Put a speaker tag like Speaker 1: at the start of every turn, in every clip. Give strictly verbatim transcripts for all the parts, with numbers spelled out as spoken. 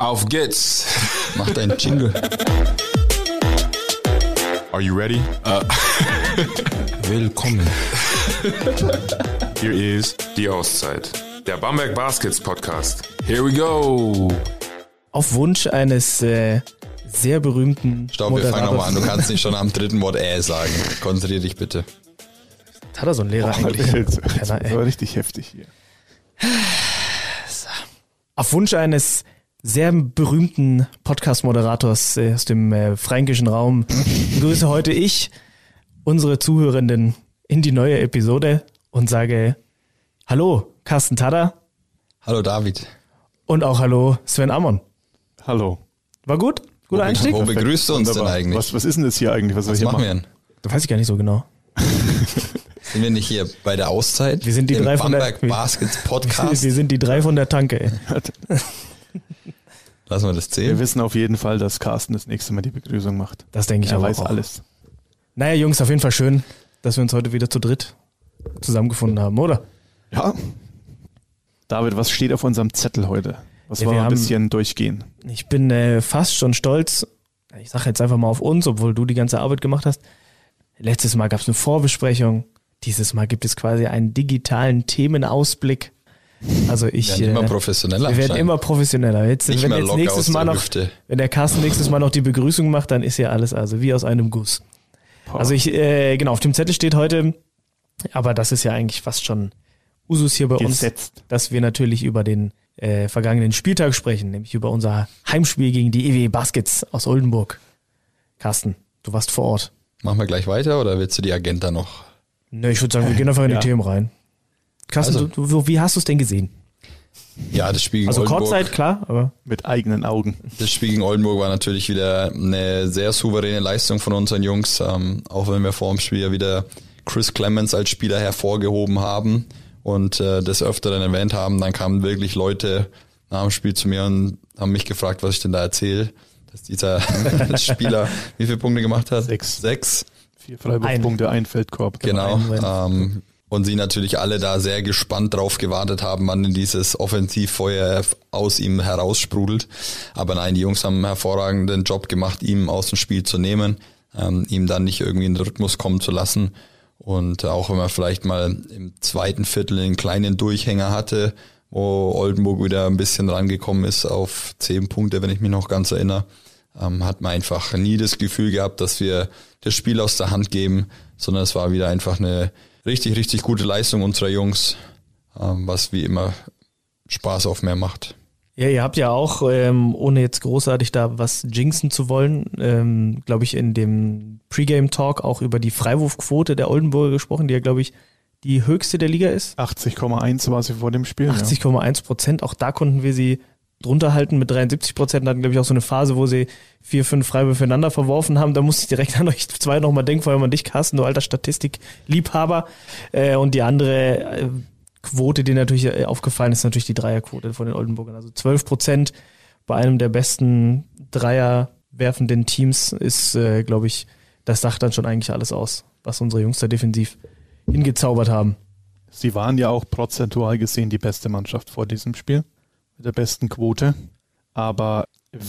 Speaker 1: Auf geht's.
Speaker 2: Mach deinen Jingle.
Speaker 1: Are you ready? Uh.
Speaker 2: Willkommen.
Speaker 1: Hier ist die Auszeit. Der Bamberg Baskets Podcast. Here we go.
Speaker 3: Auf Wunsch eines äh, sehr berühmten
Speaker 2: Stopp, wir fangen nochmal an. Du kannst nicht schon am dritten Wort äh sagen. Konzentrier dich bitte.
Speaker 3: Hat er so einen Lehrer
Speaker 4: oh,
Speaker 3: eigentlich?
Speaker 4: Das, das, das war richtig heftig hier.
Speaker 3: Auf Wunsch eines sehr berühmten Podcast-Moderators äh, aus dem äh, fränkischen Raum begrüße heute ich unsere Zuhörenden in die neue Episode und sage Hallo Carsten Tada.
Speaker 2: Hallo David.
Speaker 3: Und auch Hallo Sven Amon.
Speaker 4: Hallo.
Speaker 3: War gut? Guter
Speaker 2: wo,
Speaker 3: Einstieg?
Speaker 2: Wo begrüßt du uns
Speaker 4: Wunderbar.
Speaker 2: denn eigentlich?
Speaker 4: Was, was ist denn das hier eigentlich? Was,
Speaker 2: was
Speaker 4: soll ich
Speaker 2: machen
Speaker 4: hier
Speaker 2: wir denn?
Speaker 3: Das weiß ich gar nicht so genau.
Speaker 2: Sind wir nicht hier bei der Auszeit?
Speaker 3: Wir sind die
Speaker 2: Im
Speaker 3: drei von der
Speaker 2: Bamberg Baskets Podcast.
Speaker 3: Wir sind die drei von der Tanke. Ey.
Speaker 2: Lassen wir das zählen.
Speaker 4: Wir wissen auf jeden Fall, dass Carsten das nächste Mal die Begrüßung macht.
Speaker 3: Das denke ich
Speaker 4: er
Speaker 3: aber
Speaker 4: weiß
Speaker 3: auch.
Speaker 4: alles.
Speaker 3: Naja, Jungs, auf jeden Fall schön, dass wir uns heute wieder zu dritt zusammengefunden haben, oder?
Speaker 4: Ja. David, was steht auf unserem Zettel heute? Was
Speaker 3: Ja,
Speaker 4: wollen
Speaker 3: wir
Speaker 4: wir ein
Speaker 3: haben-
Speaker 4: bisschen durchgehen?
Speaker 3: Ich bin äh, fast schon stolz. Ich sage jetzt einfach mal auf uns, obwohl du die ganze Arbeit gemacht hast. Letztes Mal gab es eine Vorbesprechung. Dieses Mal gibt es quasi einen digitalen Themenausblick. Also ich,
Speaker 2: Wir werden immer
Speaker 3: äh,
Speaker 2: professioneller.
Speaker 3: wir werden
Speaker 2: anscheinend.
Speaker 3: immer professioneller. Jetzt,
Speaker 2: Nicht
Speaker 3: wenn
Speaker 2: mehr
Speaker 3: jetzt
Speaker 2: locker
Speaker 3: nächstes
Speaker 2: aus
Speaker 3: Mal
Speaker 2: der
Speaker 3: noch,
Speaker 2: Hüfte.
Speaker 3: wenn der Carsten nächstes Mal noch die Begrüßung macht, dann ist ja alles also wie aus einem Guss.
Speaker 4: Boah.
Speaker 3: Also ich, äh, genau, auf dem Zettel steht heute, aber das ist ja eigentlich fast schon Usus hier bei uns,
Speaker 4: Gesetzt.
Speaker 3: dass wir natürlich über den äh, vergangenen Spieltag sprechen, nämlich über unser Heimspiel gegen die E W Baskets aus Oldenburg. Carsten, du warst vor Ort.
Speaker 2: Machen wir gleich weiter oder willst du die Agenda noch?
Speaker 3: Ne, ich würde sagen, wir gehen einfach in die
Speaker 4: Ja.
Speaker 3: Themen rein. Carsten,
Speaker 2: Also.
Speaker 3: du, du, wie hast du es denn gesehen?
Speaker 2: Ja, das Spiel gegen
Speaker 3: Also
Speaker 2: Oldenburg.
Speaker 3: Kurzzeit, klar, aber
Speaker 4: Mit eigenen Augen.
Speaker 2: Das Spiel gegen Oldenburg war natürlich wieder eine sehr souveräne Leistung von unseren Jungs, ähm, auch wenn wir vor dem Spiel ja wieder Chris Clemens als Spieler hervorgehoben haben und äh, des Öfteren erwähnt haben, dann kamen wirklich Leute nach dem Spiel zu mir und haben mich gefragt, was ich denn da erzähle, dass dieser Spieler wie viele Punkte gemacht hat?
Speaker 4: Sechs.
Speaker 2: Sechs.
Speaker 4: Vier Freiwurfpunkte, ein Feldkorb.
Speaker 2: Genau.
Speaker 3: Ein-
Speaker 2: Ähm, und sie natürlich alle da sehr gespannt drauf gewartet haben, wann denn dieses Offensivfeuer aus ihm heraussprudelt. Aber nein, die Jungs haben einen hervorragenden Job gemacht, ihm aus dem Spiel zu nehmen, ähm, ihm dann nicht irgendwie in den Rhythmus kommen zu lassen. Und auch wenn man vielleicht mal im zweiten Viertel einen kleinen Durchhänger hatte, wo Oldenburg wieder ein bisschen rangekommen ist auf zehn Punkte, wenn ich mich noch ganz erinnere, ähm, hat man einfach nie das Gefühl gehabt, dass wir das Spiel aus der Hand geben, sondern es war wieder einfach eine richtig, richtig gute Leistung unserer Jungs, ähm, was wie immer Spaß auf mehr macht.
Speaker 3: ja, ihr habt ja auch, ähm, ohne jetzt großartig da was jinxen zu wollen, ähm, glaube ich, in dem Pre-Game-Talk auch über die Freiwurfquote der Oldenburger gesprochen, die ja, glaube ich, die höchste der Liga ist.
Speaker 4: achtzig Komma eins war sie vor dem Spiel.
Speaker 3: achtzig Komma eins Prozent, auch da konnten wir sie drunter halten mit dreiundsiebzig Prozent. Hatten, glaube ich, auch so eine Phase, wo sie vier, fünf Freiwürfe füreinander verworfen haben. Da musste ich direkt an euch zwei nochmal denken, vor allem an dich, Carsten, du alter Statistikliebhaber. Äh, und die andere äh, Quote, die natürlich äh, aufgefallen ist, natürlich die Dreierquote von den Oldenburgern. Also zwölf Prozent bei einem der besten Dreier werfenden Teams ist, äh, glaube ich, das sagt dann schon eigentlich alles aus, was unsere Jungs da defensiv hingezaubert haben.
Speaker 4: Sie waren ja auch prozentual gesehen die beste Mannschaft vor diesem Spiel. Mit der besten Quote. Aber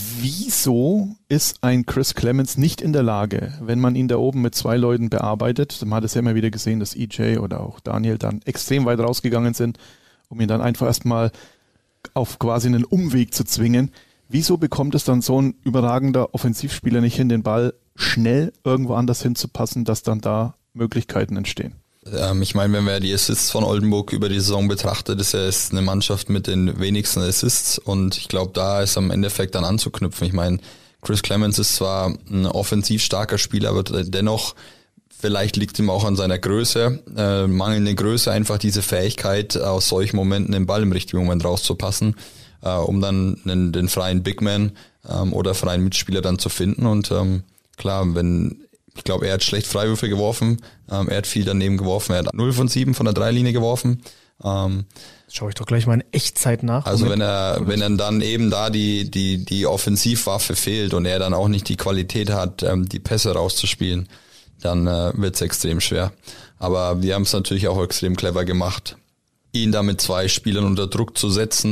Speaker 4: wieso ist ein Chris Clemens nicht in der Lage, wenn man ihn da oben mit zwei Leuten bearbeitet, man hat es ja immer wieder gesehen, dass E J oder auch Daniel dann extrem weit rausgegangen sind, um ihn dann einfach erstmal auf quasi einen Umweg zu zwingen. Wieso bekommt es dann so ein überragender Offensivspieler nicht hin, den Ball schnell irgendwo anders hinzupassen, dass dann da Möglichkeiten entstehen?
Speaker 2: Ähm, ich meine, wenn man die Assists von Oldenburg über die Saison betrachtet, ist er ist eine Mannschaft mit den wenigsten Assists und ich glaube, da ist am Endeffekt dann anzuknüpfen. Ich meine, Chris Clemens ist zwar ein offensiv starker Spieler, aber dennoch, vielleicht liegt ihm auch an seiner Größe, äh, mangelnde Größe, einfach diese Fähigkeit, aus solchen Momenten den Ball im richtigen Moment rauszupassen, äh, um dann den, den freien Bigman ähm, oder freien Mitspieler dann zu finden und ähm, klar, wenn ich glaube, er hat schlecht Freiwürfe geworfen, ähm, er hat viel daneben geworfen, er hat null von sieben von der Dreilinie geworfen. Ähm,
Speaker 3: Schaue ich doch gleich mal in Echtzeit nach.
Speaker 2: also wenn er wenn er dann eben da die die die Offensivwaffe fehlt und er dann auch nicht die Qualität hat, ähm, die Pässe rauszuspielen, dann äh, wird es extrem schwer. Aber wir haben es natürlich auch extrem clever gemacht, ihn da mit zwei Spielern unter Druck zu setzen,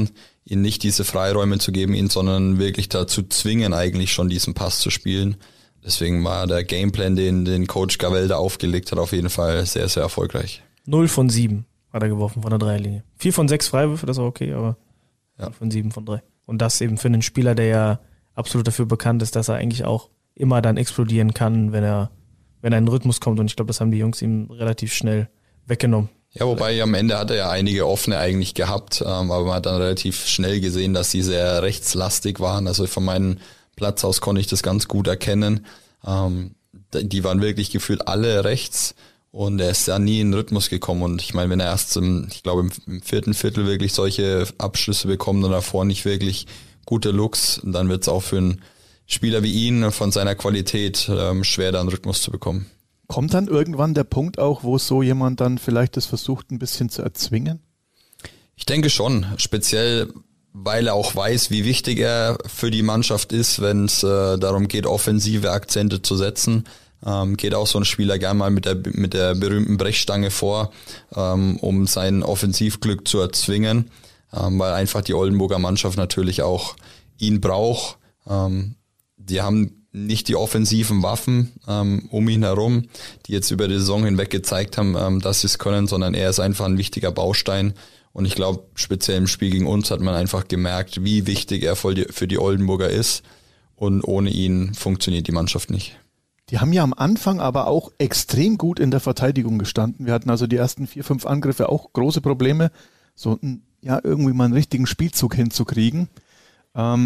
Speaker 2: ihnen nicht diese Freiräume zu geben, ihn, sondern wirklich dazu zwingen, eigentlich schon diesen Pass zu spielen. Deswegen war der Gameplan, den, den Coach Gavell da aufgelegt hat, auf jeden Fall sehr, sehr erfolgreich.
Speaker 3: null von sieben hat er geworfen von der Dreierlinie. vier von sechs Freiwürfe, das war okay, aber
Speaker 2: ja.
Speaker 3: null von sieben von drei. Und das eben für einen Spieler, der ja absolut dafür bekannt ist, dass er eigentlich auch immer dann explodieren kann, wenn er, wenn er in den Rhythmus kommt. Und ich glaube, das haben die Jungs ihm relativ schnell weggenommen.
Speaker 2: Ja, wobei am Ende hat er ja einige offene eigentlich gehabt, ähm, aber man hat dann relativ schnell gesehen, dass sie sehr rechtslastig waren. Also von meinem Platz aus konnte ich das ganz gut erkennen. Ähm, die waren wirklich gefühlt alle rechts und er ist ja nie in den Rhythmus gekommen. Und ich meine, wenn er erst im, ich glaube im vierten Viertel wirklich solche Abschlüsse bekommt und davor nicht wirklich gute Looks, dann wird es auch für einen Spieler wie ihn von seiner Qualität ähm, schwer, da einen Rhythmus zu bekommen.
Speaker 4: Kommt dann irgendwann der Punkt auch, wo so jemand dann vielleicht das versucht, ein bisschen zu erzwingen?
Speaker 2: Ich denke schon, speziell weil er auch weiß, wie wichtig er für die Mannschaft ist, wenn es äh, darum geht, offensive Akzente zu setzen. Ähm, geht auch so ein Spieler gerne mal mit der mit der berühmten Brechstange vor, ähm, um sein Offensivglück zu erzwingen, ähm, weil einfach die Oldenburger Mannschaft natürlich auch ihn braucht. Ähm, die haben nicht die offensiven Waffen ähm, um ihn herum, die jetzt über die Saison hinweg gezeigt haben, ähm, dass sie es können, sondern er ist einfach ein wichtiger Baustein. Und ich glaube, speziell im Spiel gegen uns hat man einfach gemerkt, wie wichtig er für die Oldenburger ist. Und ohne ihn funktioniert die Mannschaft nicht.
Speaker 4: Die haben ja am Anfang aber auch extrem gut in der Verteidigung gestanden. Wir hatten also die ersten vier, fünf Angriffe auch große Probleme, so ja irgendwie mal einen richtigen Spielzug hinzukriegen. Ähm,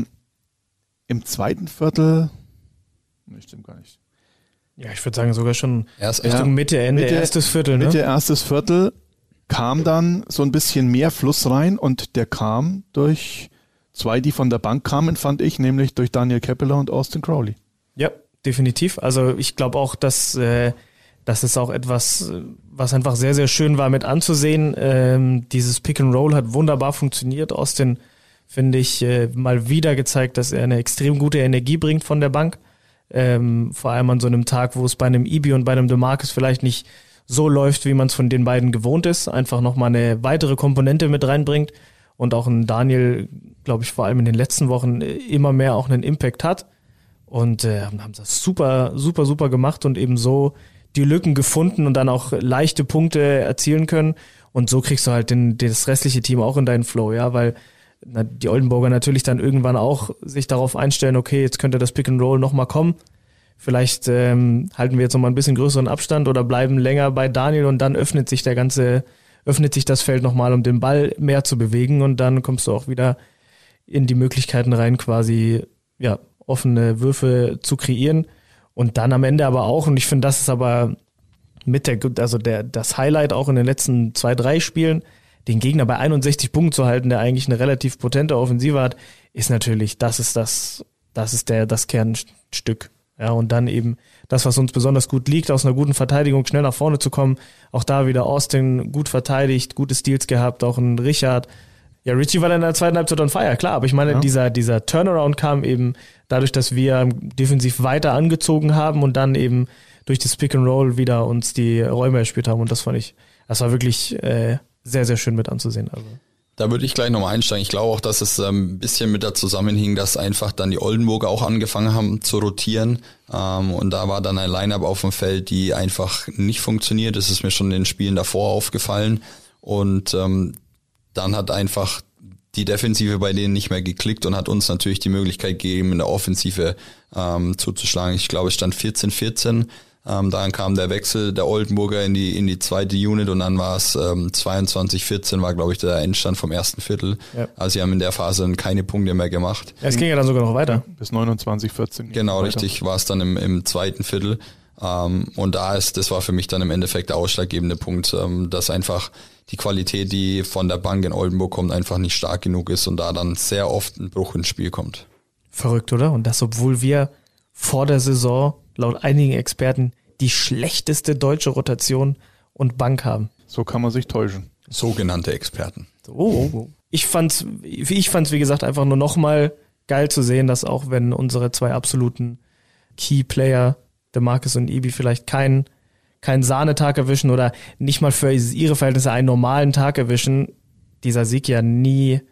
Speaker 4: im zweiten Viertel... Nee, stimmt gar nicht.
Speaker 3: Ja, ich würde sagen sogar schon
Speaker 2: Erst,
Speaker 3: Richtung
Speaker 4: ja,
Speaker 3: Mitte, Ende,
Speaker 4: Mitte,
Speaker 3: erstes Viertel. Ne?
Speaker 4: Mitte, erstes Viertel kam dann so ein bisschen mehr Fluss rein und der kam durch zwei, die von der Bank kamen, fand ich, nämlich durch Daniel Keppeler und Austin Crowley.
Speaker 3: Ja, definitiv. Also ich glaube auch, dass äh, das ist auch etwas, was einfach sehr, sehr schön war mit anzusehen. Ähm, dieses Pick and Roll hat wunderbar funktioniert. Austin, finde ich, äh, mal wieder gezeigt, dass er eine extrem gute Energie bringt von der Bank. Ähm, vor allem an so einem Tag, wo es bei einem Ibi und bei einem DeMarcus vielleicht nicht so läuft, wie man es von den beiden gewohnt ist, einfach nochmal eine weitere Komponente mit reinbringt und auch ein Daniel, glaube ich, vor allem in den letzten Wochen immer mehr auch einen Impact hat und äh, haben das super, super, super gemacht und eben so die Lücken gefunden und dann auch leichte Punkte erzielen können und so kriegst du halt den, das restliche Team auch in deinen Flow, ja, weil na, die Oldenburger natürlich dann irgendwann auch sich darauf einstellen, okay, jetzt könnte das Pick and Roll nochmal kommen. Vielleicht ähm, halten wir jetzt nochmal ein bisschen größeren Abstand oder bleiben länger bei Daniel und dann öffnet sich der ganze, öffnet sich das Feld nochmal, um den Ball mehr zu bewegen und dann kommst du auch wieder in die Möglichkeiten rein, quasi ja offene Würfe zu kreieren und dann am Ende aber auch, und ich finde, das ist aber mit der, also der das Highlight auch in den letzten zwei, drei Spielen, den Gegner bei einundsechzig Punkten zu halten, der eigentlich eine relativ potente Offensive hat, ist natürlich, das ist das, das ist der, das Kernstück. Ja, und dann eben das, was uns besonders gut liegt, aus einer guten Verteidigung schnell nach vorne zu kommen. Auch da wieder Austin gut verteidigt, gute Steals gehabt, auch ein Richard. Ja, Richie war dann in der zweiten Halbzeit on fire, klar, aber ich meine, ja. dieser, dieser Turnaround kam eben dadurch, dass wir defensiv weiter angezogen haben und dann eben durch das Pick and Roll wieder uns die Räume erspielt haben und das fand ich, das war wirklich, äh, sehr, sehr schön mit anzusehen. Also.
Speaker 2: Da würde ich gleich nochmal einsteigen. Ich glaube auch, dass es ähm, ein bisschen mit da zusammenhing, dass einfach dann die Oldenburger auch angefangen haben zu rotieren. Ähm, und da war dann ein Line-Up auf dem Feld, die einfach nicht funktioniert. Das ist mir schon in den Spielen davor aufgefallen. Und ähm, dann hat einfach die Defensive bei denen nicht mehr geklickt und hat uns natürlich die Möglichkeit gegeben, in der Offensive ähm, zuzuschlagen. Ich glaube, es stand vierzehn vierzehn. Ähm, dann kam der Wechsel der Oldenburger in die in die zweite Unit und dann war es ähm, zweiundzwanzig vierzehn war, glaube ich, der Endstand vom ersten Viertel. Ja. Also sie haben in der Phase dann keine Punkte mehr gemacht.
Speaker 3: Ja, es ging ja dann sogar noch weiter.
Speaker 4: Bis neunundzwanzig vierzehn.
Speaker 2: Genau, richtig, war es dann im, im zweiten Viertel. Ähm, und da ist, das war für mich dann im Endeffekt der ausschlaggebende Punkt, ähm, dass einfach die Qualität, die von der Bank in Oldenburg kommt, einfach nicht stark genug ist und da dann sehr oft ein Bruch ins Spiel kommt.
Speaker 3: Verrückt, oder? Und das, obwohl wir vor der Saison laut einigen Experten die schlechteste deutsche Rotation und Bank haben.
Speaker 4: So kann man sich täuschen.
Speaker 2: Sogenannte Experten.
Speaker 3: Oh. Ich fand's, ich fand's, wie gesagt, einfach nur nochmal geil zu sehen, dass auch wenn unsere zwei absoluten Key-Player, DeMarcus und Ibi, vielleicht keinen keinen Sahnetag erwischen oder nicht mal für ihre Verhältnisse einen normalen Tag erwischen, dieser Sieg ja nie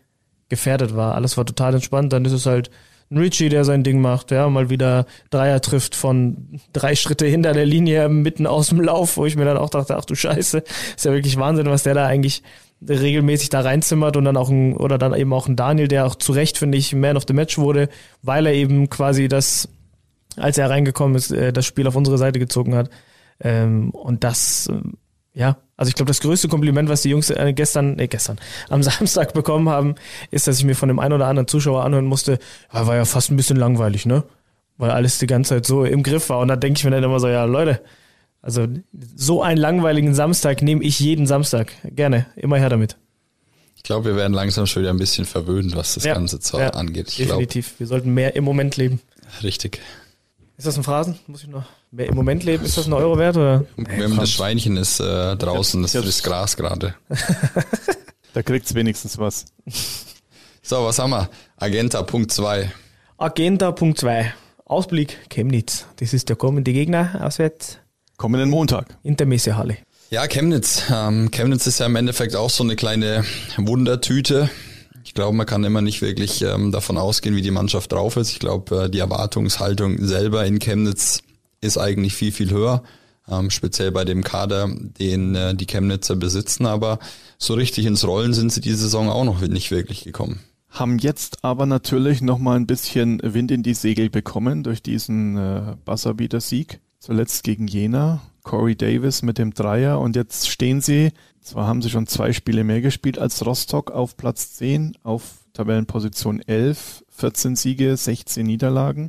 Speaker 3: gefährdet war. Alles war total entspannt. Dann ist es halt ein Richie, der sein Ding macht, ja, mal wieder Dreier trifft von drei Schritte hinter der Linie, mitten aus dem Lauf, wo ich mir dann auch dachte, ach du Scheiße, ist ja wirklich Wahnsinn, was der da eigentlich regelmäßig da reinzimmert und dann auch ein, oder dann eben auch ein Daniel, der auch zu Recht, finde ich, Man of the Match wurde, weil er eben quasi das, als er reingekommen ist, das Spiel auf unsere Seite gezogen hat. Und das, ja, also ich glaube, das größte Kompliment, was die Jungs gestern, nee, gestern, am Samstag bekommen haben, ist, dass ich mir von dem einen oder anderen Zuschauer anhören musste, ja, war ja fast ein bisschen langweilig, ne? Weil alles die ganze Zeit so im Griff war. Und da denke ich mir dann immer so, ja, Leute, also so einen langweiligen Samstag nehme ich jeden Samstag. Gerne, immer her damit.
Speaker 2: Ich glaube, wir werden langsam schon wieder ein bisschen verwöhnt, was das ja, Ganze zwar ja, angeht. Ich
Speaker 3: definitiv,
Speaker 2: glaub,
Speaker 3: wir sollten mehr im Moment leben.
Speaker 2: Richtig.
Speaker 3: Ist das ein Phrasen? Muss ich noch mehr im Moment leben? Ist das ein Euro wert? Oder?
Speaker 2: Wenn nee, das Schweinchen ist äh, draußen, das frisst Gras gerade.
Speaker 4: Da kriegt's wenigstens was.
Speaker 2: So, was haben wir? Agenda Punkt zwei.
Speaker 3: Agenda Punkt zwei. Ausblick Chemnitz. Das ist der kommende Gegner auswärts.
Speaker 4: Kommenden Montag.
Speaker 3: In der Messehalle.
Speaker 2: Ja, Chemnitz. Ähm, Chemnitz ist ja im Endeffekt auch so eine kleine Wundertüte. Ich glaube, man kann immer nicht wirklich ähm, davon ausgehen, wie die Mannschaft drauf ist. Ich glaube, äh, die Erwartungshaltung selber in Chemnitz ist eigentlich viel, viel höher. Ähm, speziell bei dem Kader, den äh, die Chemnitzer besitzen. Aber so richtig ins Rollen sind sie diese Saison auch noch nicht wirklich gekommen.
Speaker 4: Haben jetzt aber natürlich nochmal ein bisschen Wind in die Segel bekommen durch diesen äh, Buzzerbeater-Sieg. Zuletzt gegen Jena. Corey Davis mit dem Dreier. Und jetzt stehen sie, zwar haben sie schon zwei Spiele mehr gespielt als Rostock, auf Platz zehn, auf Tabellenposition elf, vierzehn Siege, sechzehn Niederlagen.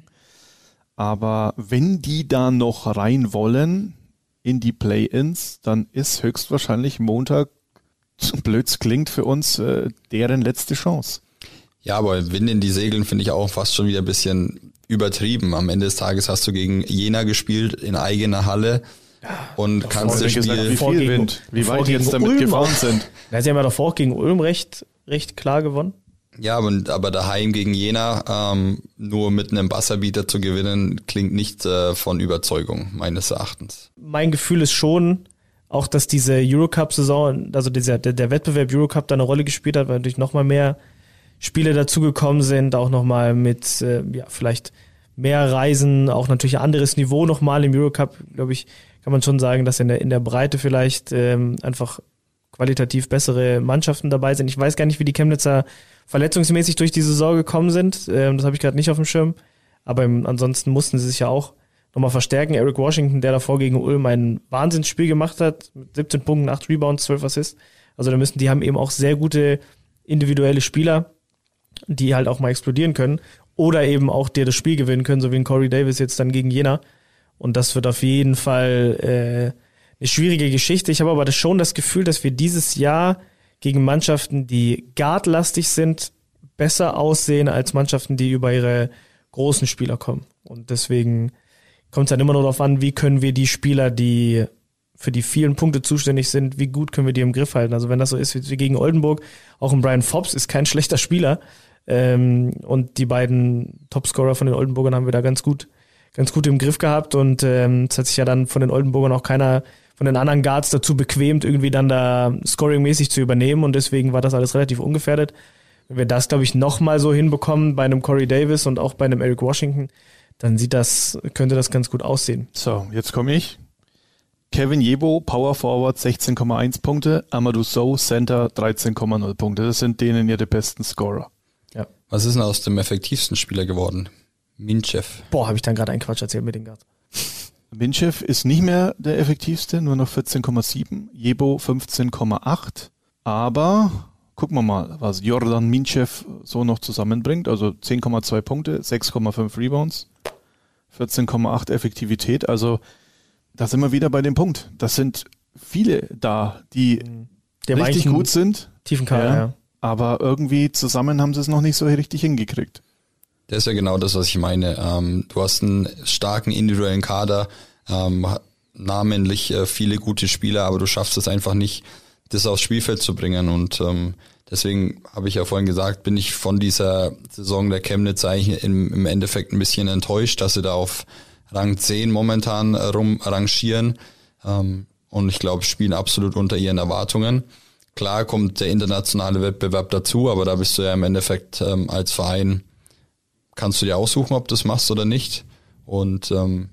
Speaker 4: Aber wenn die da noch rein wollen in die Play-Ins, dann ist höchstwahrscheinlich Montag, so blöd es klingt für uns, äh, deren letzte Chance.
Speaker 2: Ja, aber Wind in die Segeln finde ich auch fast schon wieder ein bisschen übertrieben. Am Ende des Tages hast du gegen Jena gespielt in eigener Halle. Und
Speaker 4: ja,
Speaker 2: kannst das Spiel...
Speaker 4: Gesagt, wie viel Wind, wie weit die jetzt damit
Speaker 3: Ulm
Speaker 4: gefahren
Speaker 3: auch.
Speaker 4: sind.
Speaker 3: Ja, sie haben ja davor gegen Ulm recht, recht klar gewonnen.
Speaker 2: Ja, aber, aber daheim gegen Jena ähm, nur mit einem Buzzerbeater zu gewinnen, klingt nicht äh, von Überzeugung, meines Erachtens.
Speaker 3: Mein Gefühl ist schon, auch dass diese Eurocup-Saison, also dieser, der, der Wettbewerb Eurocup da eine Rolle gespielt hat, weil natürlich nochmal mehr Spiele dazugekommen sind, auch nochmal mit äh, ja vielleicht mehr Reisen, auch natürlich ein anderes Niveau nochmal im Eurocup, glaube ich, kann man schon sagen, dass in der in der Breite vielleicht ähm, einfach qualitativ bessere Mannschaften dabei sind. Ich weiß gar nicht, wie die Chemnitzer verletzungsmäßig durch die Saison gekommen sind. Ähm, das habe ich gerade nicht auf dem Schirm. Aber im, ansonsten mussten sie sich ja auch nochmal verstärken. Eric Washington, der davor gegen Ulm ein Wahnsinnsspiel gemacht hat, mit siebzehn Punkten, acht Rebounds, zwölf Assists. Also da müssen, die haben eben auch sehr gute individuelle Spieler, die halt auch mal explodieren können oder eben auch dir das Spiel gewinnen können, so wie ein Corey Davis jetzt dann gegen Jena. Und das wird auf jeden Fall äh, eine schwierige Geschichte. Ich habe aber das schon das Gefühl, dass wir dieses Jahr gegen Mannschaften, die guardlastig sind, besser aussehen als Mannschaften, die über ihre großen Spieler kommen. Und deswegen kommt es dann immer nur darauf an, wie können wir die Spieler, die für die vielen Punkte zuständig sind, wie gut können wir die im Griff halten. Also wenn das so ist wie gegen Oldenburg, auch ein Brian Fobbs ist kein schlechter Spieler. Ähm, und die beiden Topscorer von den Oldenburgern haben wir da ganz gut ganz gut im Griff gehabt und ähm, es hat sich ja dann von den Oldenburgern auch keiner von den anderen Guards dazu bequemt, irgendwie dann da scoringmäßig zu übernehmen und deswegen war das alles relativ ungefährdet. Wenn wir das, glaube ich, nochmal so hinbekommen bei einem Corey Davis und auch bei einem Eric Washington, dann sieht das, könnte das ganz gut aussehen.
Speaker 4: So, jetzt komme ich. Kevin Jebo, Power Forward, sechzehn Komma eins Punkte, Amadou Sow, Center, dreizehn Komma null Punkte. Das sind denen ihre besten Scorer.
Speaker 3: Ja.
Speaker 2: Was ist denn aus dem effektivsten Spieler geworden? Minchev.
Speaker 3: Boah, habe ich dann gerade einen Quatsch erzählt mit den Guards.
Speaker 4: Minchev ist nicht mehr der effektivste, nur noch vierzehn Komma sieben, Jebo fünfzehn Komma acht, aber gucken wir mal, was Jordan Minchev so noch zusammenbringt, also zehn Komma zwei Punkte, sechs Komma fünf Rebounds, vierzehn Komma acht Effektivität, also da sind wir wieder bei dem Punkt, das sind viele da, die der richtig gut sind,
Speaker 3: tiefen Kader,
Speaker 4: ja,
Speaker 3: ja.
Speaker 4: aber irgendwie zusammen haben sie es noch nicht so richtig hingekriegt.
Speaker 2: Das ist ja genau das, was ich meine. Ähm, du hast einen starken individuellen Kader, ähm, namentlich äh, viele gute Spieler, aber du schaffst es einfach nicht, das aufs Spielfeld zu bringen. Und ähm, deswegen habe ich ja vorhin gesagt, bin ich von dieser Saison der Chemnitz eigentlich im, im Endeffekt ein bisschen enttäuscht, dass sie da auf Rang zehn momentan rumrangieren. Ähm, und ich glaube, spielen absolut unter ihren Erwartungen. Klar kommt der internationale Wettbewerb dazu, aber da bist du ja im Endeffekt ähm, als Verein, kannst du dir aussuchen, ob du das machst oder nicht. Und ähm,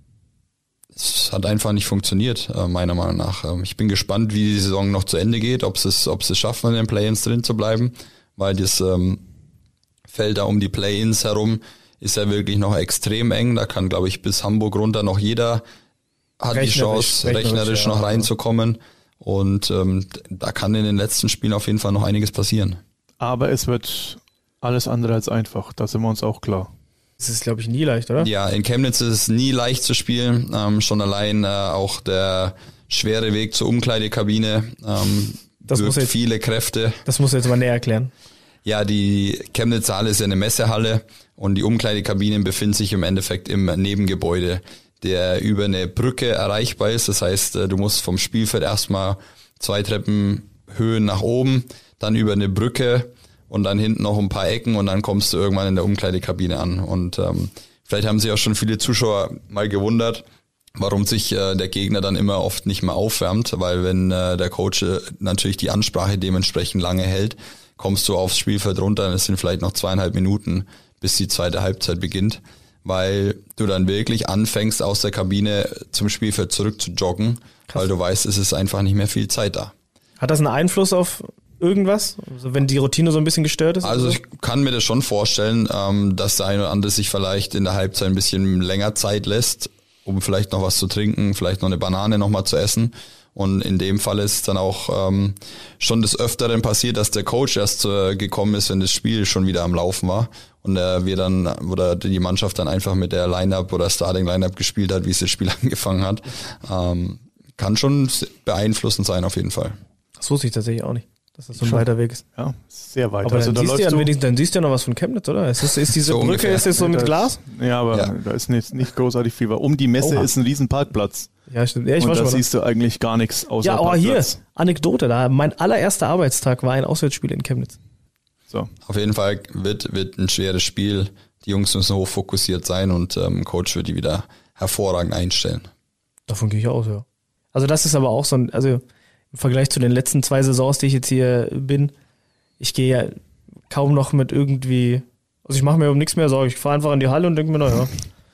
Speaker 2: es hat einfach nicht funktioniert, äh, meiner Meinung nach. Ähm, ich bin gespannt, wie die Saison noch zu Ende geht, ob sie es, ob sie es schaffen, in den Play-ins drin zu bleiben, weil das ähm, Feld da um die Play-ins herum ist ja wirklich noch extrem eng. Da kann, glaube ich, bis Hamburg runter noch jeder hat die Chance, rechnerisch, rechnerisch noch reinzukommen. Und ähm, da kann in den letzten Spielen auf jeden Fall noch einiges passieren.
Speaker 4: Aber es wird alles andere als einfach, da sind wir uns auch klar.
Speaker 3: Das ist, glaube ich, nie leicht, oder?
Speaker 2: Ja, in Chemnitz ist es nie leicht zu spielen. Ähm, schon allein äh, auch der schwere Weg zur Umkleidekabine ähm,
Speaker 3: das
Speaker 2: wirkt
Speaker 3: muss jetzt,
Speaker 2: viele Kräfte.
Speaker 3: Das musst du jetzt mal näher erklären.
Speaker 2: Ja, die Chemnitzer Halle ist ja eine Messehalle und die Umkleidekabinen befinden sich im Endeffekt im Nebengebäude, der über eine Brücke erreichbar ist. Das heißt, du musst vom Spielfeld erstmal zwei Treppenhöhen nach oben, dann über eine Brücke und dann hinten noch ein paar Ecken und dann kommst du irgendwann in der Umkleidekabine an. Und ähm, vielleicht haben sich auch schon viele Zuschauer mal gewundert, warum sich äh, der Gegner dann immer oft nicht mehr aufwärmt, weil wenn äh, der Coach äh, natürlich die Ansprache dementsprechend lange hält, kommst du aufs Spielfeld runter und es sind vielleicht noch zweieinhalb Minuten, bis die zweite Halbzeit beginnt, weil du dann wirklich anfängst, aus der Kabine zum Spielfeld zurück zu joggen, Krass. Weil du weißt, es ist einfach nicht mehr viel Zeit da.
Speaker 3: Hat das einen Einfluss auf irgendwas? Also wenn die Routine so ein bisschen gestört ist?
Speaker 2: Also
Speaker 3: so?
Speaker 2: ich kann mir das schon vorstellen, ähm, dass der eine oder andere sich vielleicht in der Halbzeit ein bisschen länger Zeit lässt, um vielleicht noch was zu trinken, vielleicht noch eine Banane noch mal zu essen. Und in dem Fall ist es dann auch ähm, schon des Öfteren passiert, dass der Coach erst äh, gekommen ist, wenn das Spiel schon wieder am Laufen war. Und äh, wir dann, oder die Mannschaft dann einfach mit der Line-Up oder Starting-Line-Up gespielt hat, wie es das Spiel angefangen hat. Ähm, kann schon beeinflussend sein auf jeden Fall.
Speaker 3: Das wusste ich tatsächlich auch nicht, dass das so ein schon weiter Weg ist.
Speaker 4: Ja, sehr weit.
Speaker 3: Aber also dann, da siehst du ja, dann siehst du ja noch was von Chemnitz, oder? Ist, das, ist diese
Speaker 2: so
Speaker 3: Brücke,
Speaker 2: ungefähr.
Speaker 3: Ist das so mit
Speaker 4: das,
Speaker 3: Glas?
Speaker 4: Ja, aber ja. Da ist nicht, nicht großartig viel. Weil um die Messe Oha. Ist ein riesen Parkplatz.
Speaker 3: Ja, stimmt. Ja, ich
Speaker 4: und
Speaker 3: war
Speaker 4: da
Speaker 3: schon mal
Speaker 4: siehst du eigentlich gar nichts außer
Speaker 3: Ja, aber
Speaker 4: Parkplatz.
Speaker 3: hier, Anekdote, da mein allererster Arbeitstag war ein Auswärtsspiel in Chemnitz.
Speaker 4: So.
Speaker 2: Auf jeden Fall wird, wird ein schweres Spiel. Die Jungs müssen hochfokussiert sein und ähm, Coach wird die wieder hervorragend einstellen.
Speaker 3: Davon gehe ich aus, ja. Also das ist aber auch so ein, also im Vergleich zu den letzten zwei Saisons, die ich jetzt hier bin, ich gehe ja kaum noch mit irgendwie, also ich mache mir um nichts mehr Sorgen. Ich fahre einfach in die Halle und denke mir, naja,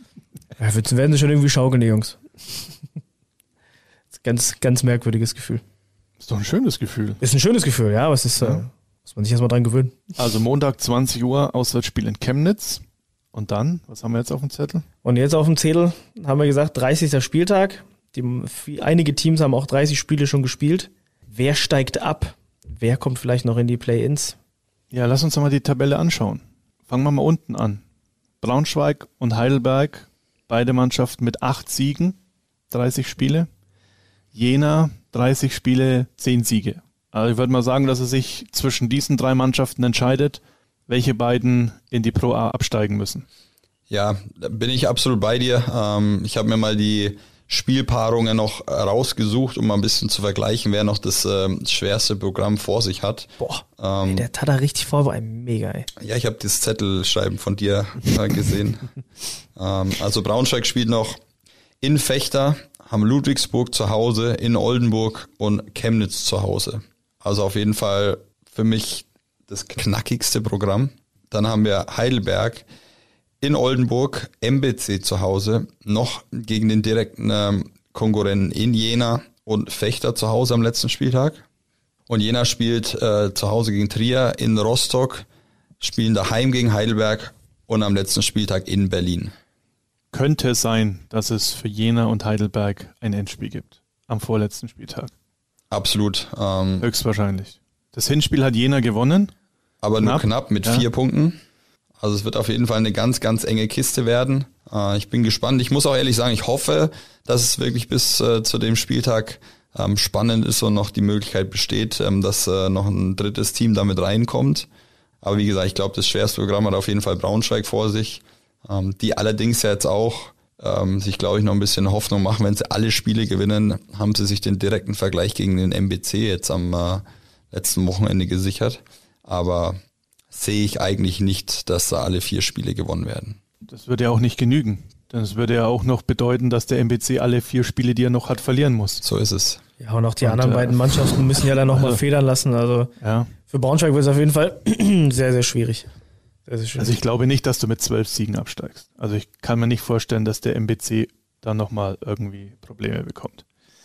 Speaker 3: ja, werden sie schon irgendwie schaukeln, die Jungs. Das ist ein ganz, ganz merkwürdiges Gefühl.
Speaker 4: Ist doch ein schönes Gefühl.
Speaker 3: Ist ein schönes Gefühl, ja, aber es ist, ja. äh, muss man sich erstmal dran gewöhnen.
Speaker 4: Also Montag zwanzig Uhr, Auswärtsspiel in Chemnitz. Und dann, was haben wir jetzt auf dem Zettel?
Speaker 3: Und jetzt auf dem Zettel haben wir gesagt, dreißigster Spieltag. Die, einige Teams haben auch dreißig Spiele schon gespielt. Wer steigt ab? Wer kommt vielleicht noch in die Play-Ins?
Speaker 4: Ja, lass uns doch mal die Tabelle anschauen. Fangen wir mal unten an. Braunschweig und Heidelberg, beide Mannschaften mit acht Siegen, dreißig Spiele. Jena, dreißig Spiele, zehn Siege. Also ich würde mal sagen, dass es sich zwischen diesen drei Mannschaften entscheidet, welche beiden in die Pro A absteigen müssen.
Speaker 2: Ja, da bin ich absolut bei dir. Ähm, ich habe mir mal die Spielpaarungen noch rausgesucht, um mal ein bisschen zu vergleichen, wer noch das äh, schwerste Programm vor sich hat.
Speaker 3: Boah,
Speaker 2: ähm,
Speaker 3: ey, der tat da richtig vorbereitet. Mega, ey.
Speaker 2: Ja, ich habe das Zettelschreiben von dir äh, gesehen. ähm, also Braunschweig spielt noch in Vechta, haben Ludwigsburg zu Hause, in Oldenburg und Chemnitz zu Hause. Also auf jeden Fall für mich das knackigste Programm. Dann haben wir Heidelberg in Oldenburg, M B C zu Hause, noch gegen den direkten ähm, Konkurrenten in Jena und Vechta zu Hause am letzten Spieltag. Und Jena spielt äh, zu Hause gegen Trier, in Rostock, spielen daheim gegen Heidelberg und am letzten Spieltag in Berlin.
Speaker 4: Könnte es sein, dass es für Jena und Heidelberg ein Endspiel gibt am vorletzten Spieltag.
Speaker 2: Absolut. Ähm,
Speaker 4: Höchstwahrscheinlich. Das Hinspiel hat Jena gewonnen.
Speaker 2: Aber knapp. nur knapp mit ja. vier Punkten. Also es wird auf jeden Fall eine ganz, ganz enge Kiste werden. Äh, ich bin gespannt. Ich muss auch ehrlich sagen, ich hoffe, dass es wirklich bis äh, zu dem Spieltag ähm, spannend ist und noch die Möglichkeit besteht, ähm, dass äh, noch ein drittes Team damit reinkommt. Aber wie gesagt, ich glaube, das schwerste Programm hat auf jeden Fall Braunschweig vor sich, ähm, die allerdings ja jetzt auch ähm, sich, glaube ich, noch ein bisschen Hoffnung machen. Wenn sie alle Spiele gewinnen, haben sie sich den direkten Vergleich gegen den M B C jetzt am äh, letzten Wochenende gesichert. Aber sehe ich eigentlich nicht, dass da alle vier Spiele gewonnen werden.
Speaker 4: Das würde ja auch nicht genügen. Das würde ja auch noch bedeuten, dass der M B C alle vier Spiele, die er noch hat, verlieren muss.
Speaker 2: So ist es.
Speaker 3: Ja, und auch die
Speaker 4: und,
Speaker 3: anderen
Speaker 4: äh,
Speaker 3: beiden Mannschaften müssen ja dann nochmal
Speaker 4: also,
Speaker 3: federn lassen. Also
Speaker 4: ja.
Speaker 3: für Braunschweig wird es auf jeden Fall sehr, sehr schwierig. Sehr, sehr schwierig.
Speaker 4: Also ich glaube nicht, dass du mit zwölf Siegen absteigst. Also ich kann mir nicht vorstellen, dass der M B C dann nochmal irgendwie Probleme bekommt.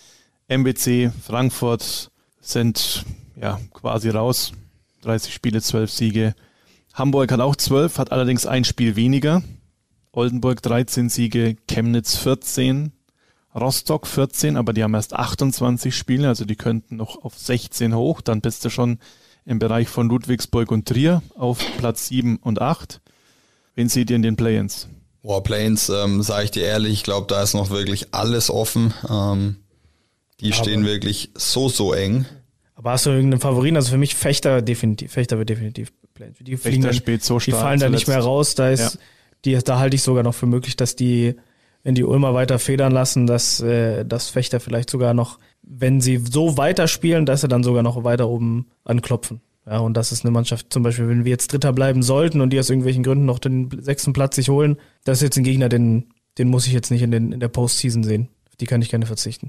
Speaker 4: M B C, Frankfurt sind ja quasi raus. dreißig Spiele, zwölf Siege. Hamburg hat auch zwölf, hat allerdings ein Spiel weniger. Oldenburg dreizehn Siege, Chemnitz vierzehn, Rostock vierzehn, aber die haben erst achtundzwanzig Spiele, also die könnten noch auf sechzehn hoch. Dann bist du schon im Bereich von Ludwigsburg und Trier auf Platz sieben und acht. Wen seht ihr in den Play-ins?
Speaker 2: Boah, Play-ins, ähm, sage ich dir ehrlich, ich glaube, da ist noch wirklich alles offen. Ähm, die
Speaker 3: Aber
Speaker 2: stehen wirklich so, so eng.
Speaker 3: Aber hast du irgendeinen Favoriten? Also für mich Fechter definitiv. Fechter wird definitiv Play-ins. Die fliegen
Speaker 4: Fechter
Speaker 3: dann,
Speaker 4: spielt so
Speaker 3: die
Speaker 4: stark
Speaker 3: fallen da nicht
Speaker 4: zuletzt.
Speaker 3: mehr raus. Da ist,
Speaker 4: Ja.
Speaker 3: die, da halte ich sogar noch für möglich, dass die, wenn die Ulmer weiter federn lassen, dass, äh, dass Fechter vielleicht sogar noch, wenn sie so weiterspielen, dass sie dann sogar noch weiter oben anklopfen. Ja, und das ist eine Mannschaft, zum Beispiel, wenn wir jetzt Dritter bleiben sollten und die aus irgendwelchen Gründen noch den sechsten Platz sich holen, das ist jetzt ein Gegner, den, den muss ich jetzt nicht in, den, in der Postseason sehen. Auf die kann ich gerne verzichten.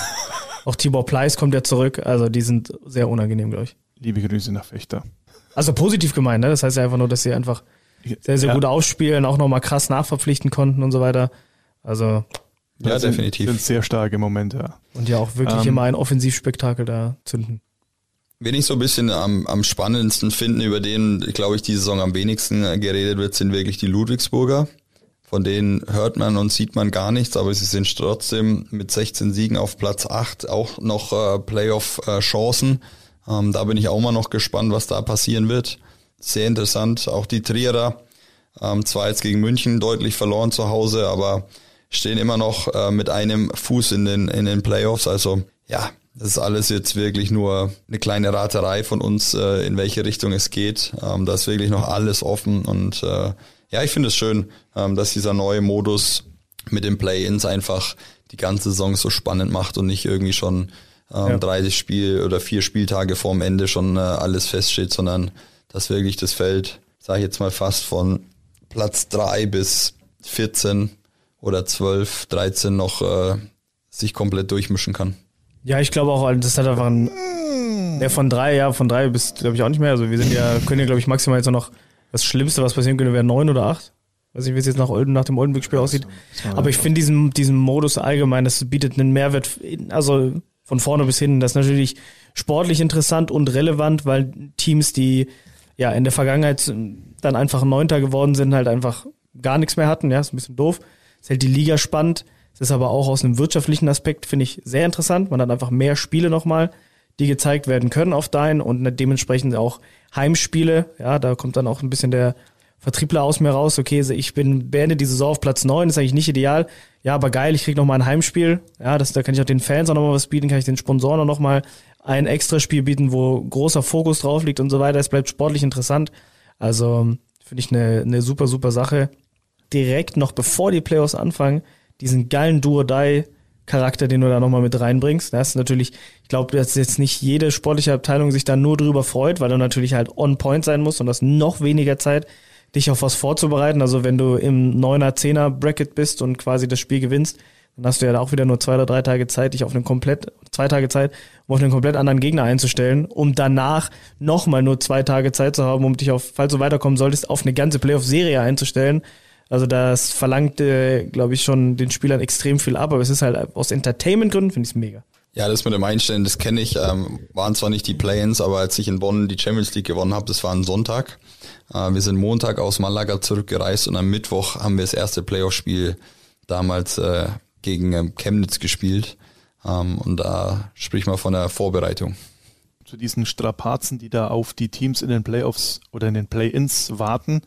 Speaker 3: Auch Tibor Pleiss kommt ja zurück, also die sind sehr unangenehm, glaube ich.
Speaker 4: Liebe Grüße nach Fechter.
Speaker 3: Also positiv gemeint, ne? Das heißt ja einfach nur, dass sie einfach sehr, sehr
Speaker 4: Ja.
Speaker 3: gut aufspielen, auch nochmal krass nachverpflichten konnten und so weiter. Also,
Speaker 2: Ja,
Speaker 4: Das sind-
Speaker 2: definitiv.
Speaker 4: Sind sehr starke Momente, ja.
Speaker 3: und ja auch wirklich
Speaker 4: Ähm,
Speaker 3: immer ein Offensivspektakel da zünden.
Speaker 2: Wen ich so ein bisschen am, am spannendsten finde, über den, glaube ich, die Saison am wenigsten äh, geredet wird, sind wirklich die Ludwigsburger. Von denen hört man und sieht man gar nichts, aber sie sind trotzdem mit sechzehn Siegen auf Platz acht auch noch äh, Playoff-Chancen. Ähm, da bin ich auch mal noch gespannt, was da passieren wird. Sehr interessant. Auch die Trierer, ähm, zwar jetzt gegen München deutlich verloren zu Hause, aber stehen immer noch äh, mit einem Fuß in den, in den Playoffs. Also ja, das ist alles jetzt wirklich nur eine kleine Raterei von uns, äh, in welche Richtung es geht. Ähm, da ist wirklich noch alles offen und äh, ja, ich finde es schön, ähm, dass dieser neue Modus mit den Play-Ins einfach die ganze Saison so spannend macht und nicht irgendwie schon ähm,
Speaker 3: Ja.
Speaker 2: dreißig Spiel oder vier Spieltage vorm Ende schon äh, alles feststeht, sondern dass wirklich das Feld, sage ich jetzt mal fast von Platz drei bis vierzehn oder zwölf, dreizehn noch äh, sich komplett durchmischen kann.
Speaker 3: Ja, ich glaube auch, das hat einfach ein, ja, von drei, ja, von drei bis, glaube ich, auch nicht mehr. Also wir sind ja, können ja, glaube ich, maximal jetzt noch, das Schlimmste, was passieren könnte, wäre neun oder acht. Weiß nicht, wie es jetzt nach Olden, nach dem Oldenburg-Spiel aussieht. Aber ich finde diesen, diesen Modus allgemein, das bietet einen Mehrwert, in- also von vorne bis hinten. Das ist natürlich sportlich interessant und relevant, weil Teams, die ja in der Vergangenheit dann einfach Neunter geworden sind, halt einfach gar nichts mehr hatten. Ja, ist ein bisschen doof. Es hält die Liga spannend. Es ist aber auch aus einem wirtschaftlichen Aspekt, finde ich, sehr interessant. Man hat einfach mehr Spiele nochmal, die gezeigt werden können auf Dein und dementsprechend auch Heimspiele. Ja, da kommt dann auch ein bisschen der Vertriebler aus mir raus. Okay, ich bin beende die Saison auf Platz neun, ist eigentlich nicht ideal. Ja, aber geil, ich krieg noch mal ein Heimspiel. Ja, das, da kann ich auch den Fans auch noch mal was bieten, kann ich den Sponsoren auch noch mal ein Extraspiel bieten, wo großer Fokus drauf liegt und so weiter. Es bleibt sportlich interessant. Also finde ich eine, eine super, super Sache. Direkt noch bevor die Playoffs anfangen, diesen geilen Do-or-Die-Charakter, den du da nochmal mit reinbringst. Das ist natürlich, ich glaube, dass jetzt nicht jede sportliche Abteilung sich da nur drüber freut, weil du natürlich halt on point sein musst und hast noch weniger Zeit, dich auf was vorzubereiten. Also wenn du im neuner, zehner Bracket bist und quasi das Spiel gewinnst, dann hast du ja da auch wieder nur zwei oder drei Tage Zeit, dich auf einen komplett, zwei Tage Zeit, um auf einen komplett anderen Gegner einzustellen, um danach nochmal nur zwei Tage Zeit zu haben, um dich auf, falls du weiterkommen solltest, auf eine ganze Playoff-Serie einzustellen. Also das verlangt, äh, glaube ich, schon den Spielern extrem viel ab, aber es ist halt aus Entertainment-Gründen, finde ich es mega.
Speaker 2: Ja, das mit dem Einstellen, das kenne ich. Ähm, waren zwar nicht die Play-ins, aber als ich in Bonn die Champions League gewonnen habe, das war ein Sonntag. Äh, wir sind Montag aus Malaga zurückgereist und am Mittwoch haben wir das erste Playoff-Spiel damals äh, gegen ähm, Chemnitz gespielt. Ähm, und da spricht man von der Vorbereitung.
Speaker 4: Zu diesen Strapazen, die da auf die Teams in den Playoffs oder in den Play-ins warten.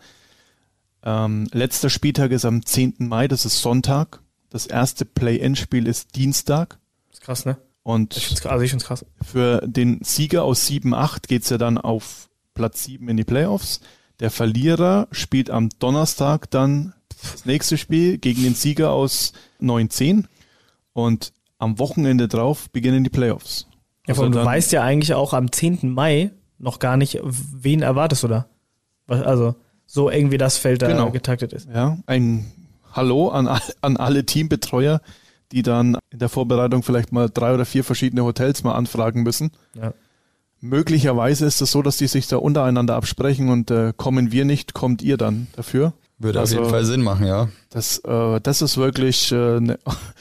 Speaker 4: Ähm, letzter Spieltag ist am zehnten Mai, das ist Sonntag. Das erste Play-in-Spiel ist Dienstag.
Speaker 3: Das ist krass, ne?
Speaker 4: Und
Speaker 3: Ich find's, also ich find's krass.
Speaker 4: für den Sieger aus sieben acht geht's ja dann auf Platz sieben in die Playoffs. Der Verlierer spielt am Donnerstag dann das nächste Spiel gegen den Sieger aus neun zehn. Und am Wochenende drauf beginnen die Playoffs.
Speaker 3: Ja,
Speaker 4: Also
Speaker 3: vor allem, du
Speaker 4: dann-
Speaker 3: weißt ja eigentlich auch am zehnten Mai noch gar nicht, wen erwartest du da? Was- Also so eng wie das Feld da
Speaker 4: Genau.
Speaker 3: getaktet ist.
Speaker 4: Ja, ein Hallo an, all- an alle Teambetreuer, die dann in der Vorbereitung vielleicht mal drei oder vier verschiedene Hotels mal anfragen müssen.
Speaker 3: Ja.
Speaker 4: Möglicherweise ist es so, dass die sich da untereinander absprechen und äh, kommen wir nicht, kommt ihr dann dafür.
Speaker 2: Würde
Speaker 4: Also,
Speaker 2: auf jeden Fall Sinn machen, ja.
Speaker 4: Das, äh, das ist wirklich eine äh, ne,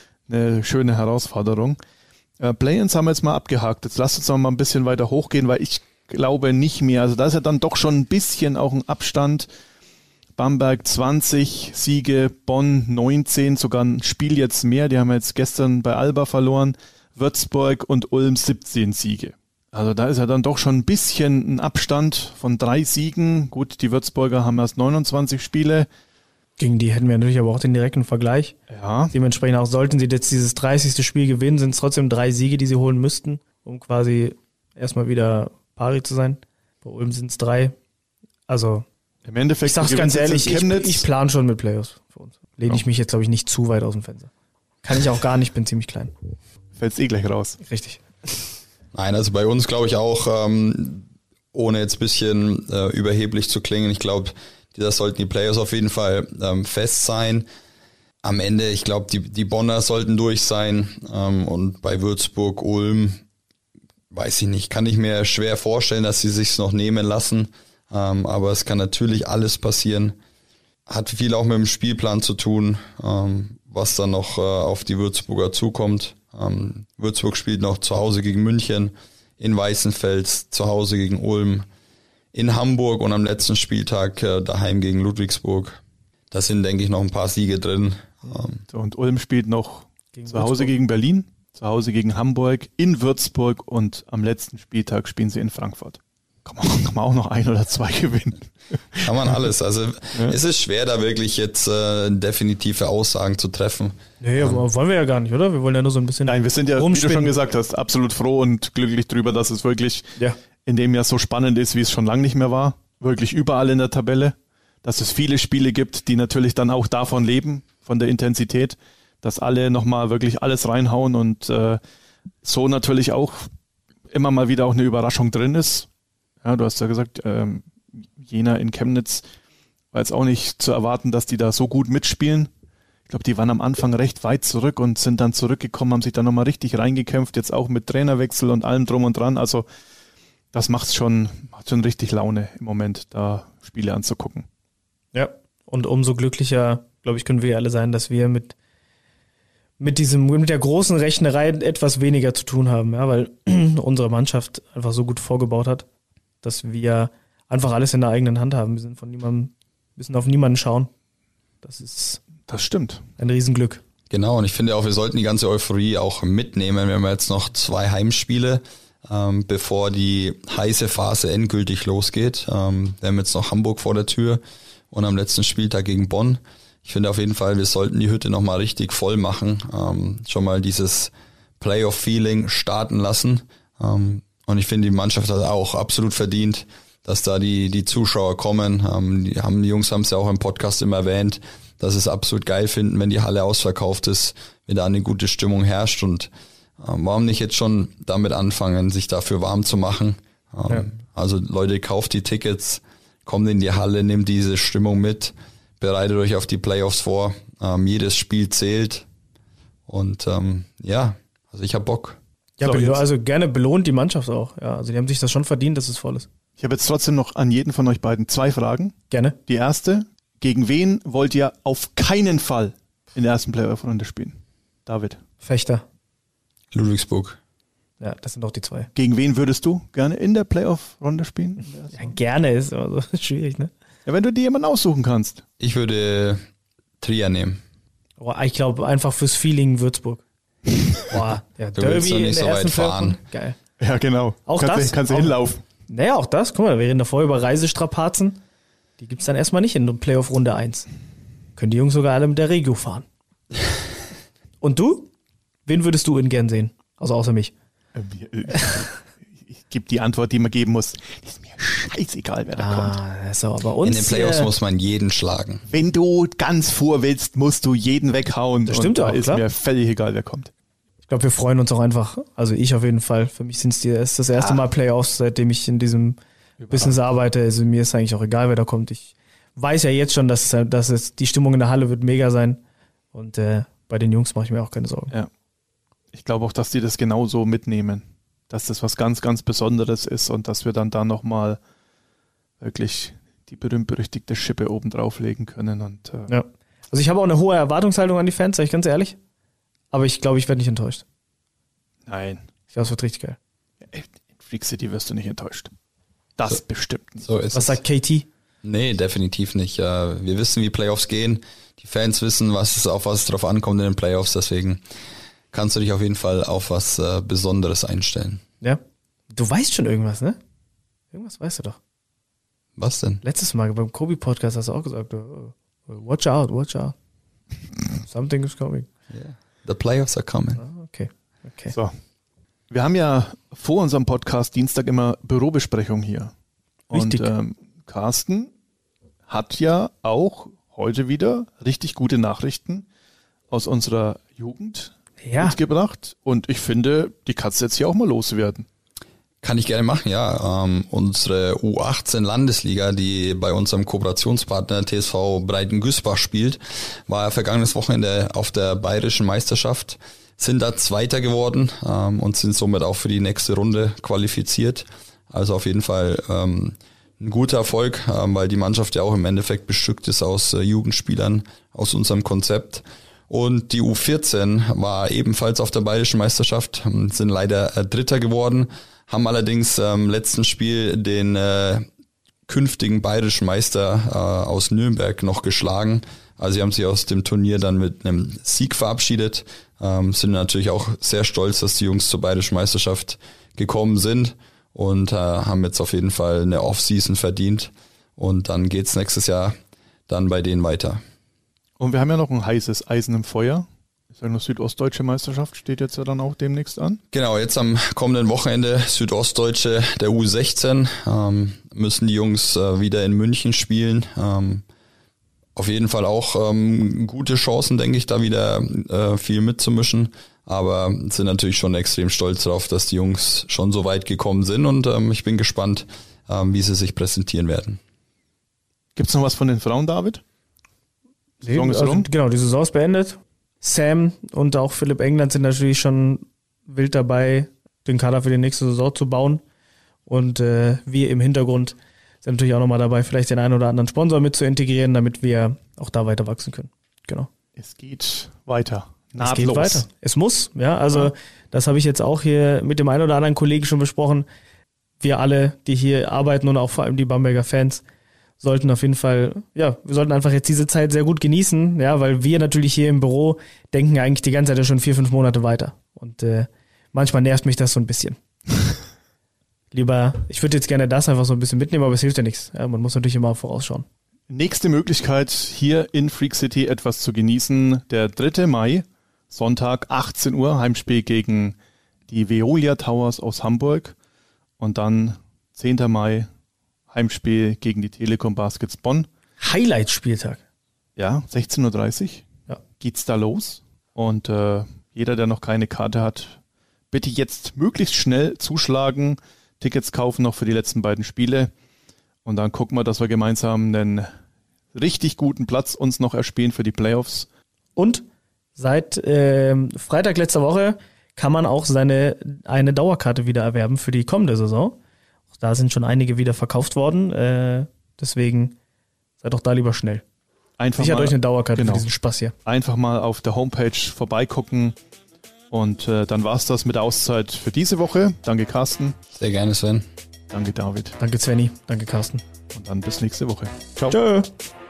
Speaker 4: ne schöne Herausforderung. Äh, Play-ins haben wir jetzt mal abgehakt. Jetzt lasst uns noch mal ein bisschen weiter hochgehen, weil ich glaube nicht mehr. Also da ist ja dann doch schon ein bisschen auch ein Abstand. Bamberg zwanzig Siege, Bonn neunzehn, sogar ein Spiel jetzt mehr. Die haben jetzt gestern bei Alba verloren. Würzburg und Ulm siebzehn Siege. Also da ist ja dann doch schon ein bisschen ein Abstand von drei Siegen. Gut, die Würzburger haben erst neunundzwanzig Spiele.
Speaker 3: Gegen die hätten wir natürlich aber auch den direkten Vergleich.
Speaker 4: Ja.
Speaker 3: Dementsprechend auch sollten sie jetzt dieses dreißigste Spiel gewinnen, sind es trotzdem drei Siege, die sie holen müssten, um quasi erstmal wieder pari zu sein. Bei Ulm sind es drei. Also
Speaker 4: Im Endeffekt,
Speaker 3: ich sag's
Speaker 4: du
Speaker 3: ganz
Speaker 4: gewinnst jetzt
Speaker 3: ehrlich,
Speaker 4: in
Speaker 3: ich,
Speaker 4: Chemnitz.
Speaker 3: ich plane schon mit Playoffs für uns. Lehne ich
Speaker 4: Ja.
Speaker 3: mich jetzt, glaube ich, nicht zu weit aus dem Fenster. Kann ich auch gar nicht, bin ziemlich klein.
Speaker 4: Fällt's eh gleich raus.
Speaker 3: Richtig.
Speaker 2: Nein, also bei uns glaube ich auch, ähm, ohne jetzt ein bisschen äh, überheblich zu klingen, ich glaube, das sollten die Playoffs auf jeden Fall ähm, fest sein. Am Ende, ich glaube, die, die Bonner sollten durch sein ähm, und bei Würzburg, Ulm, weiß ich nicht, kann ich mir schwer vorstellen, dass sie sich's noch nehmen lassen, ähm, aber es kann natürlich alles passieren. Hat viel auch mit dem Spielplan zu tun, ähm, was dann noch äh, auf die Würzburger zukommt. Ähm, Würzburg spielt noch zu Hause gegen München, in Weißenfels zu Hause gegen Ulm, in Hamburg und am letzten Spieltag äh, daheim gegen Ludwigsburg. Da sind, denke ich, noch ein paar Siege drin. Ähm,
Speaker 4: So, und Ulm spielt noch
Speaker 3: Gegen
Speaker 4: zu Hause
Speaker 3: Würzburg.
Speaker 4: gegen Berlin, zu Hause gegen Hamburg, in Würzburg und am letzten Spieltag spielen sie in Frankfurt. Kann man, kann man auch noch ein oder zwei gewinnen.
Speaker 2: kann man alles. Also es ist schwer, da wirklich jetzt äh, definitive Aussagen zu treffen.
Speaker 3: Nee, aber wollen wir ja gar nicht, oder? Wir wollen ja nur so ein bisschen
Speaker 4: Nein, wir sind ja, wie du
Speaker 3: rumspinnen.
Speaker 4: schon gesagt hast, absolut froh und glücklich drüber, dass es wirklich
Speaker 3: Ja.
Speaker 4: in dem Jahr so spannend ist, wie es schon lange nicht mehr war. Wirklich überall in der Tabelle. Dass es viele Spiele gibt, die natürlich dann auch davon leben, von der Intensität, dass alle nochmal wirklich alles reinhauen und äh, so natürlich auch immer mal wieder auch eine Überraschung drin ist. Ja, du hast ja gesagt, ähm, Jena in Chemnitz war jetzt auch nicht zu erwarten, dass die da so gut mitspielen. Ich glaube, die waren am Anfang recht weit zurück und sind dann zurückgekommen, haben sich dann nochmal richtig reingekämpft, jetzt auch mit Trainerwechsel und allem drum und dran. Also das macht's schon, macht schon richtig Laune im Moment, da Spiele anzugucken.
Speaker 3: Ja, und umso glücklicher, glaube ich, können wir alle sein, dass wir mit, mit diesem, mit der großen Rechnerei etwas weniger zu tun haben, ja, weil unsere Mannschaft einfach so gut vorgebaut hat, dass wir einfach alles in der eigenen Hand haben. Wir sind von niemandem, müssen auf niemanden schauen. Das ist
Speaker 4: Das stimmt.
Speaker 3: ein Riesenglück.
Speaker 2: Genau, und ich finde auch, wir sollten die ganze Euphorie auch mitnehmen. Wir haben jetzt noch zwei Heimspiele, ähm, bevor die heiße Phase endgültig losgeht. Ähm, wir haben jetzt noch Hamburg vor der Tür und am letzten Spieltag gegen Bonn. Ich finde auf jeden Fall, wir sollten die Hütte nochmal richtig voll machen, ähm, schon mal dieses Playoff-Feeling starten lassen. Ähm, und ich finde, die Mannschaft hat auch absolut verdient, dass da die die Zuschauer kommen. Ähm, die, haben, die Jungs haben es ja auch im Podcast immer erwähnt, dass es absolut geil finden, wenn die Halle ausverkauft ist, wenn da eine gute Stimmung herrscht. Und ähm, warum nicht jetzt schon damit anfangen, sich dafür warm zu machen? Ähm,
Speaker 3: Ja.
Speaker 2: Also Leute, kauft die Tickets, kommt in die Halle, nehmt diese Stimmung mit, bereitet euch auf die Playoffs vor. Ähm, jedes Spiel zählt. Und ähm, ja, also ich hab Bock.
Speaker 3: Ja,
Speaker 4: So,
Speaker 3: belo-
Speaker 4: jetzt-
Speaker 3: also gerne belohnt die Mannschaft auch. Ja, also die haben sich das schon verdient, dass es voll ist.
Speaker 4: Ich habe jetzt trotzdem noch an jeden von euch beiden zwei Fragen.
Speaker 3: Gerne.
Speaker 4: Die erste, gegen wen wollt ihr auf keinen Fall in der ersten Playoff-Runde spielen? David.
Speaker 3: Fechter.
Speaker 2: Ludwigsburg.
Speaker 3: Ja, das sind auch die zwei.
Speaker 4: Gegen wen würdest du gerne in der Playoff-Runde spielen?
Speaker 3: Ja, gerne ist aber so schwierig, ne?
Speaker 4: Ja, wenn du dir jemanden aussuchen kannst.
Speaker 2: Ich würde Trier nehmen.
Speaker 3: Oh, ich glaube einfach fürs Feeling Würzburg. Boah, ja,
Speaker 2: Du willst doch nicht so weit fahren.
Speaker 3: Geil.
Speaker 4: Ja, genau.
Speaker 3: Auch
Speaker 4: kannst
Speaker 3: das?
Speaker 4: Du, kannst du
Speaker 3: Auch-
Speaker 4: hinlaufen.
Speaker 3: Naja, auch das, guck mal, wir reden davor über Reisestrapazen. Die gibt's dann erstmal nicht in Playoff Runde eins. Können die Jungs sogar alle mit der Regio fahren. Und du? Wen würdest du in gern sehen? Also außer mich.
Speaker 4: Ich gebe die Antwort, die man geben muss. Ist mir scheißegal, wer da kommt.
Speaker 3: Ah, das ist aber bei uns.
Speaker 2: In den Playoffs
Speaker 3: äh,
Speaker 2: muss man jeden schlagen.
Speaker 4: Wenn du ganz vor willst, musst du jeden weghauen.
Speaker 3: Das stimmt
Speaker 4: und da
Speaker 3: auch,
Speaker 4: ist
Speaker 3: klar.
Speaker 4: mir völlig egal, wer kommt.
Speaker 3: Ich glaube, wir freuen uns auch einfach. Also ich auf jeden Fall. Für mich sind es ist das erste Mal Playoffs, seitdem ich in diesem Business arbeite. Also mir ist eigentlich auch egal, wer da kommt. Ich weiß ja jetzt schon, dass, dass es, die Stimmung in der Halle wird mega sein. Und äh, bei den Jungs mache ich mir auch keine Sorgen.
Speaker 4: Ja. Ich glaube auch, dass die das genauso mitnehmen. Dass das was ganz, ganz Besonderes ist und dass wir dann da nochmal wirklich die berühmt-berüchtigte Schippe oben drauflegen können. Und, äh
Speaker 3: ja. Also ich habe auch eine hohe Erwartungshaltung an die Fans, sag ich ganz ehrlich. Aber ich glaube, ich werde nicht enttäuscht.
Speaker 4: Nein.
Speaker 3: Ich glaube, es wird richtig geil.
Speaker 4: In Freak City wirst du nicht enttäuscht. Das
Speaker 2: so,
Speaker 4: bestimmt nicht.
Speaker 2: So ist
Speaker 3: Was
Speaker 2: es.
Speaker 3: sagt K T?
Speaker 2: Nee, definitiv nicht. Wir wissen, wie Playoffs gehen. Die Fans wissen, was es, auf was es drauf ankommt in den Playoffs. Deswegen kannst du dich auf jeden Fall auf was äh, Besonderes einstellen.
Speaker 3: Ja. Du weißt schon irgendwas, ne? Irgendwas weißt du doch.
Speaker 2: Was denn?
Speaker 3: Letztes Mal beim Kobe-Podcast hast du auch gesagt, oh, watch out, watch out. Something is coming.
Speaker 2: Yeah. The Playoffs are coming.
Speaker 3: Ah, okay. okay.
Speaker 4: So. Wir haben ja vor unserem Podcast Dienstag immer Bürobesprechung hier.
Speaker 3: Richtig.
Speaker 4: Und ähm, Carsten hat ja auch heute wieder richtig gute Nachrichten aus unserer Jugend
Speaker 3: Ja.
Speaker 4: mitgebracht. Und ich finde, die kannst du jetzt hier auch mal loswerden.
Speaker 2: Kann ich gerne machen, ja. Ähm, unsere U achtzehn Landesliga, die bei unserem Kooperationspartner T S V Breiten-Güßbach spielt, war ja vergangenes Wochenende auf der bayerischen Meisterschaft, sind da Zweiter geworden ähm, und sind somit auch für die nächste Runde qualifiziert. Also auf jeden Fall ähm, ein guter Erfolg, ähm, weil die Mannschaft ja auch im Endeffekt bestückt ist aus äh, Jugendspielern aus unserem Konzept. Und die U vierzehn war ebenfalls auf der bayerischen Meisterschaft, sind leider äh, Dritter geworden, haben allerdings im ähm, letzten Spiel den äh, künftigen bayerischen Meister äh, aus Nürnberg noch geschlagen. Also sie haben sich aus dem Turnier dann mit einem Sieg verabschiedet, ähm, sind natürlich auch sehr stolz, dass die Jungs zur bayerischen Meisterschaft gekommen sind und äh, haben jetzt auf jeden Fall eine Off-Season verdient. Und dann geht's nächstes Jahr dann bei denen weiter.
Speaker 4: Und wir haben ja noch ein heißes Eisen im Feuer. Ich sage nur, Südostdeutsche Meisterschaft steht jetzt ja dann auch demnächst an.
Speaker 2: Genau, jetzt am kommenden Wochenende Südostdeutsche der U sechzehn ähm, müssen die Jungs äh, wieder in München spielen. Ähm, auf jeden Fall auch ähm, gute Chancen, denke ich, da wieder äh, viel mitzumischen. Aber sind natürlich schon extrem stolz darauf, dass die Jungs schon so weit gekommen sind. Und ähm, ich bin gespannt, ähm, wie sie sich präsentieren werden.
Speaker 4: Gibt's noch was von den Frauen, David? Die Saison ist
Speaker 3: also,
Speaker 4: rum.
Speaker 3: genau, die Saison ist beendet. Sam und auch Philipp England sind natürlich schon wild dabei, den Kader für die nächste Saison zu bauen. Und äh, wir im Hintergrund sind natürlich auch nochmal dabei, vielleicht den einen oder anderen Sponsor mit zu integrieren, damit wir auch da weiter wachsen können. Genau.
Speaker 4: Es geht weiter.
Speaker 3: Es geht weiter. Es muss, ja. Also
Speaker 4: ja.
Speaker 3: Das habe ich jetzt auch hier mit dem einen oder anderen Kollegen schon besprochen. Wir alle, die hier arbeiten und auch vor allem die Bamberger Fans, sollten auf jeden Fall, ja, wir sollten einfach jetzt diese Zeit sehr gut genießen, ja, weil wir natürlich hier im Büro denken eigentlich die ganze Zeit ja schon vier, fünf Monate weiter. Und äh, manchmal nervt mich das so ein bisschen. Lieber, ich würde jetzt gerne das einfach so ein bisschen mitnehmen, aber es hilft ja nichts. Ja, man muss natürlich immer vorausschauen.
Speaker 4: Nächste Möglichkeit, hier in Freak City etwas zu genießen. Der dritte Mai, Sonntag, achtzehn Uhr, Heimspiel gegen die Veolia Towers aus Hamburg. Und dann zehnten Mai, Heimspiel gegen die Telekom Baskets Bonn.
Speaker 3: Highlight-Spieltag.
Speaker 4: Ja, sechzehn Uhr dreißig
Speaker 3: ja.
Speaker 4: geht's da los. Und äh, jeder, der noch keine Karte hat, bitte jetzt möglichst schnell zuschlagen, Tickets kaufen noch für die letzten beiden Spiele. Und dann gucken wir, dass wir gemeinsam einen richtig guten Platz uns noch erspielen für die Playoffs.
Speaker 3: Und seit äh, Freitag letzter Woche kann man auch seine eine Dauerkarte wieder erwerben für die kommende Saison. Da sind schon einige wieder verkauft worden, äh, deswegen seid doch da lieber schnell.
Speaker 4: Einfach
Speaker 3: Sichert
Speaker 4: mal,
Speaker 3: euch eine Dauerkarte
Speaker 4: genau.
Speaker 3: für diesen Spaß hier.
Speaker 4: Einfach mal auf der Homepage vorbeigucken und äh, dann war's das mit der Auszeit für diese Woche. Danke Carsten.
Speaker 2: Sehr gerne, Sven.
Speaker 4: Danke David.
Speaker 3: Danke Svenny, danke Carsten.
Speaker 4: Und dann bis nächste Woche. Ciao.
Speaker 3: Tschö.